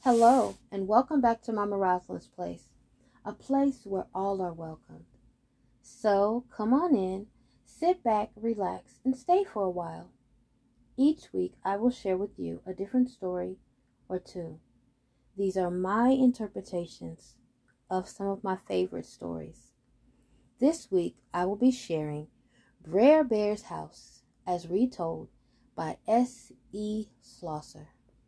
Hello, and welcome back to Mama Rosalind's place, a place where all are welcomed. So, come on in, sit back, relax, and stay for a while. Each week, I will share with you a different story or two. These are my interpretations of some of my favorite stories. This week, I will be sharing Brer Bear's House, as retold by S.E. Slosser.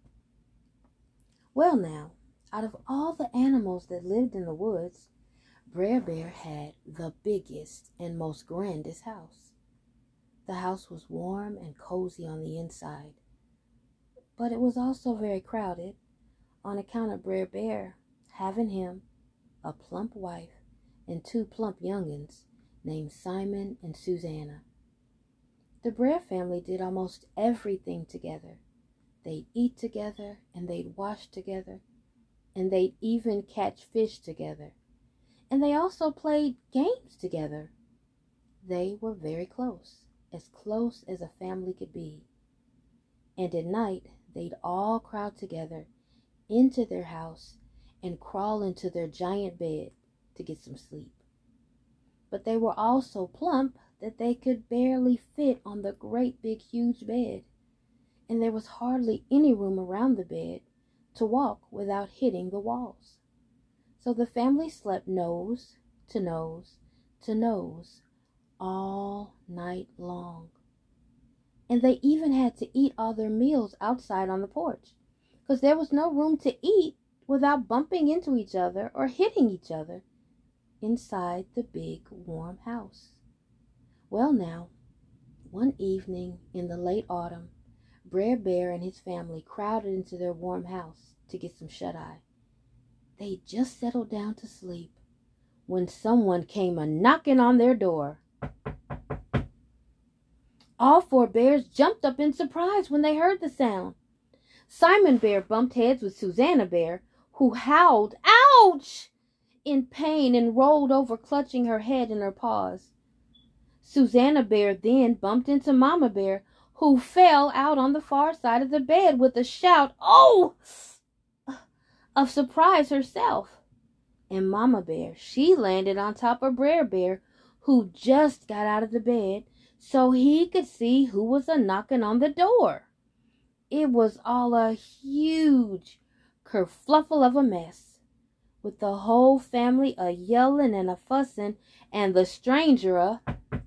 Well now, out of all the animals that lived in the woods, Brer Bear had the biggest and most grandest house. The house was warm and cozy on the inside, but it was also very crowded on account of Brer Bear having him a plump wife and two plump young'uns named Simon and Susanna. The Brer family did almost everything together. They'd eat together, and they'd wash together, and they'd even catch fish together. And they also played games together. They were very close as a family could be. And at night, they'd all crowd together into their house and crawl into their giant bed to get some sleep. But they were all so plump that they could barely fit on the great big huge bed. And there was hardly any room around the bed to walk without hitting the walls. So the family slept nose to nose to nose all night long. And they even had to eat all their meals outside on the porch, because there was no room to eat without bumping into each other or hitting each other inside the big warm house. Well now, one evening in the late autumn, Brer Bear and his family crowded into their warm house to get some shut-eye. They just settled down to sleep when someone came a-knocking on their door. All four bears jumped up in surprise when they heard the sound. Simon Bear bumped heads with Susanna Bear, who howled, "Ouch!" in pain and rolled over, clutching her head in her paws. Susanna Bear then bumped into Mama Bear, who fell out on the far side of the bed with a shout, "Oh!" of surprise herself. And Mama Bear, she landed on top of Brer Bear, who just got out of the bed so he could see who was a-knocking on the door. It was all a huge kerfluffle of a mess, with the whole family a-yelling and a-fussing, and the stranger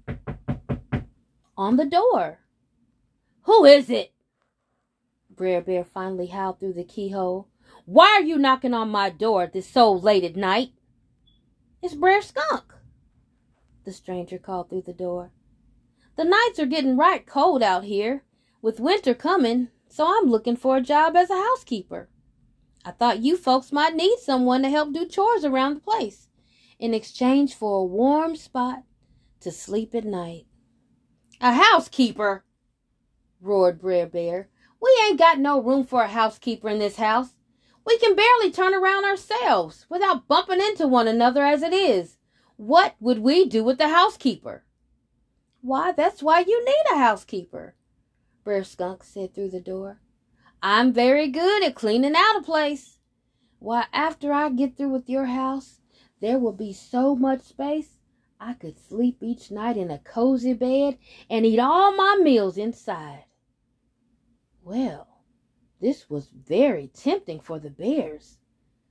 on the door. "Who is it?" Brer Bear finally howled through the keyhole. "Why are you knocking on my door at this so late at night?" "It's Brer Skunk," the stranger called through the door. "The nights are getting right cold out here, with winter coming, so I'm looking for a job as a housekeeper. I thought you folks might need someone to help do chores around the place, in exchange for a warm spot to sleep at night." "A housekeeper!" roared Brer Bear. "We ain't got no room for a housekeeper in this house. We can barely turn around ourselves without bumping into one another as it is. What would we do with the housekeeper?" "Why, that's why you need a housekeeper," Brer Skunk said through the door. "I'm very good at cleaning out a place. Why, after I get through with your house, there will be so much space I could sleep each night in a cozy bed and eat all my meals inside." Well, this was very tempting for the bears.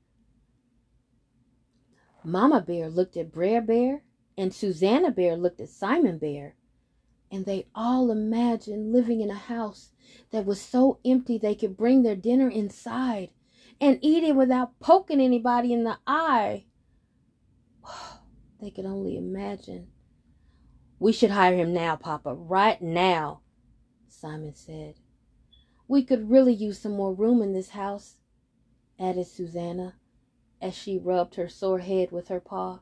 Mama Bear looked at Brer Bear, and Susanna Bear looked at Simon Bear, and they all imagined living in a house that was so empty they could bring their dinner inside and eat it without poking anybody in the eye. They could only imagine. "We should hire him now, Papa, right now," Simon said. "We could really use some more room in this house," added Susanna, as she rubbed her sore head with her paw.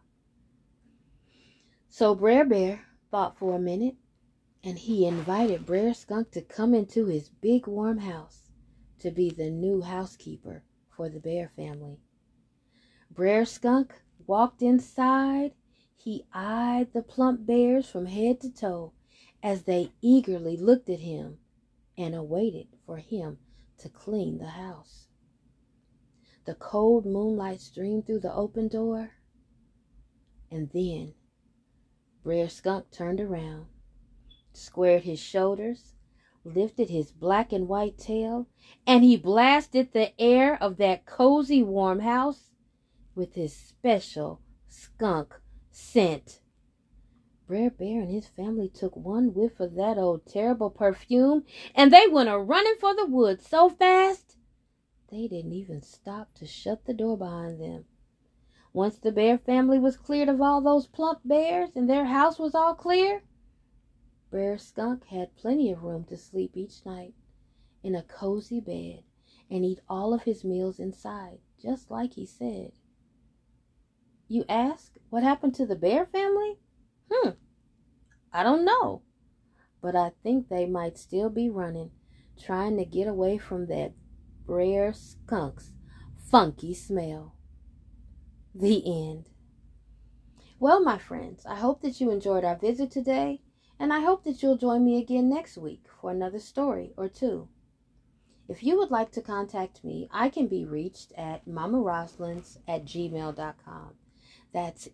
So Brer Bear thought for a minute, and he invited Brer Skunk to come into his big warm house to be the new housekeeper for the bear family. Brer Skunk walked inside. He eyed the plump bears from head to toe as they eagerly looked at him and awaited for him to clean the house. The cold moonlight streamed through the open door, and then Brer Skunk turned around, squared his shoulders, lifted his black and white tail, and he blasted the air of that cozy, warm house with his special skunk scent. Brer Bear and his family took one whiff of that old terrible perfume, and they went a-running for the woods so fast they didn't even stop to shut the door behind them. Once the Bear family was cleared of all those plump bears and their house was all clear, Brer Skunk had plenty of room to sleep each night in a cozy bed and eat all of his meals inside, just like he said. You ask, what happened to the Bear family? I don't know, but I think they might still be running, trying to get away from that Brer Skunk's funky smell. The end. Well, my friends, I hope that you enjoyed our visit today, and I hope that you'll join me again next week for another story or two. If you would like to contact me, I can be reached at mamaroslins@gmail.com. That's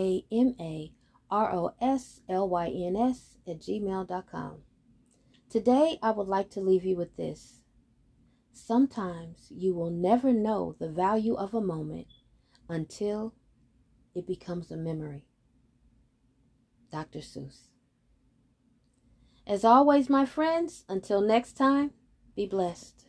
MAMAROSLYNS@gmail.com. Today, I would like to leave you with this. Sometimes you will never know the value of a moment until it becomes a memory. Dr. Seuss. As always, my friends, until next time, be blessed.